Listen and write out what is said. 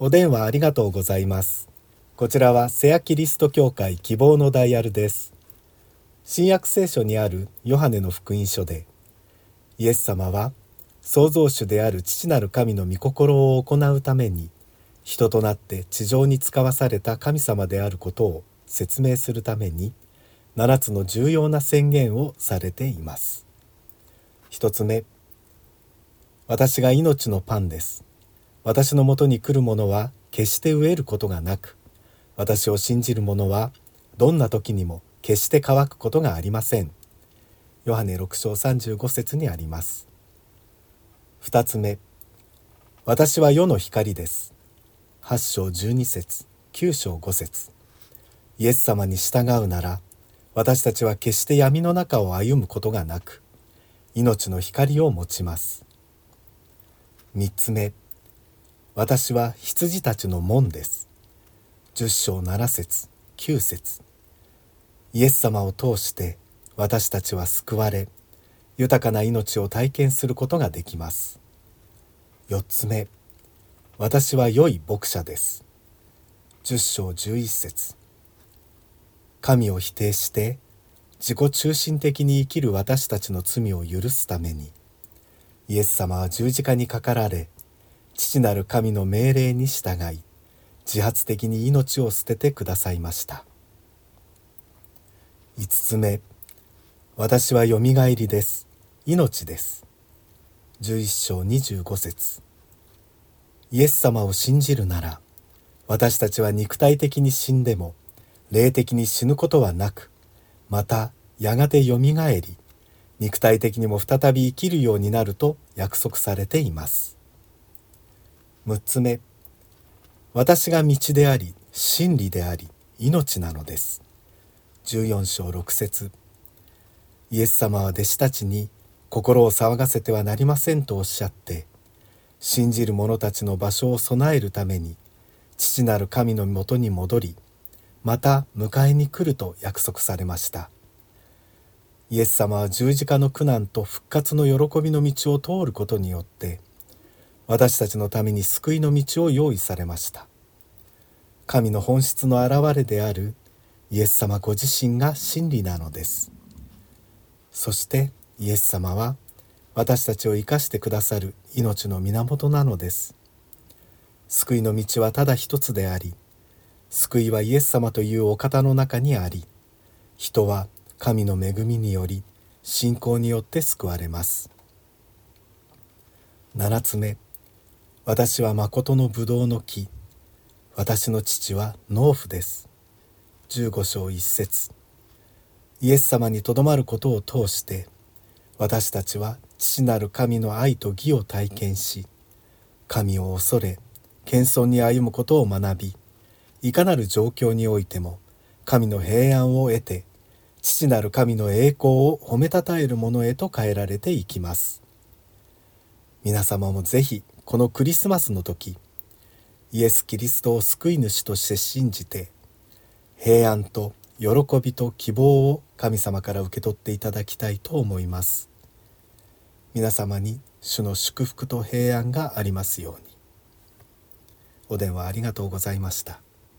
お電話ありがとうございます。こちらはセアキリスト教会希望のダイヤルです。新約聖書にあるヨハネの福音書で、イエス様は創造主である父なる神の御心を行うために人となって地上に使わされた神様であることを説明するために7つの重要な宣言をされています。1つ目、私が命のパンです。私のもとに来る者は決して飢えることがなく、私を信じる者はどんな時にも決して乾くことがありません。ヨハネ6章35節にあります。2つ目、私は世の光です。8章12節9章5節イエス様に従うなら、私たちは決して闇の中を歩むことがなく、命の光を持ちます。3つ目、私は羊たちの門です。10章7節9節イエス様を通して私たちは救われ、豊かな命を体験することができます。4つ目、私は良い牧者です。10章11節神を否定して自己中心的に生きる私たちの罪を許すために、イエス様は十字架にかかられ、父なる神の命令に従い、自発的に命を捨ててくださいました。5つ目、私はよみがえりです。命です。11章25節イエス様を信じるなら、私たちは肉体的に死んでも、霊的に死ぬことはなく、またやがてよみがえり、肉体的にも再び生きるようになると約束されています。6つ目、私が道であり、真理であり、命なのです。14章6節イエス様は弟子たちに心を騒がせてはなりませんとおっしゃって、信じる者たちの場所を備えるために、父なる神のもとに戻り、また迎えに来ると約束されました。イエス様は十字架の苦難と復活の喜びの道を通ることによって、私たちのために救いの道を用意されました。神の本質の現れであるイエス様ご自身が真理なのです。そしてイエス様は私たちを生かしてくださる命の源なのです。救いの道はただ一つであり、救いはイエス様というお方の中にあり、人は神の恵みにより信仰によって救われます。7つ目、私は誠のブドウの木、私の父は農夫です。15章1節イエス様にとどまることを通して、私たちは父なる神の愛と義を体験し、神を恐れ、謙遜に歩むことを学び、いかなる状況においても神の平安を得て、父なる神の栄光を褒めたたえるものへと変えられていきます。皆様もぜひこのクリスマスの時、イエス・キリストを救い主として信じて、平安と喜びと希望を神様から受け取っていただきたいと思います。皆様に主の祝福と平安がありますように。お電話ありがとうございました。